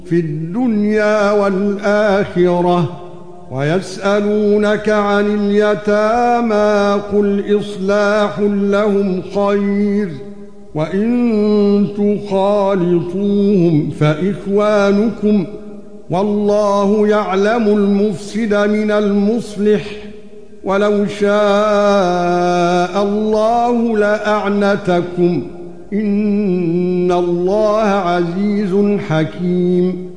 في الدنيا والآخرة ويسألونك عن اليتامى قل إصلاح لهم خير وإن تخالطوهم فإخوانكم والله يعلم المفسد من المصلح ولو شاء الله لأعنتكم إن الله عزيز حكيم